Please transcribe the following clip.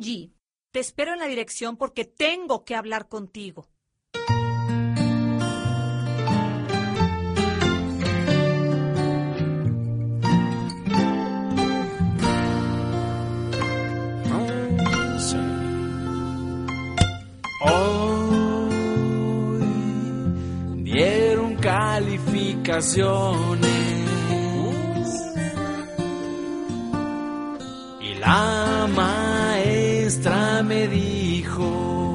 Angie, te espero en la dirección porque tengo que hablar contigo. Hoy dieron calificaciones y la maestra me dijo: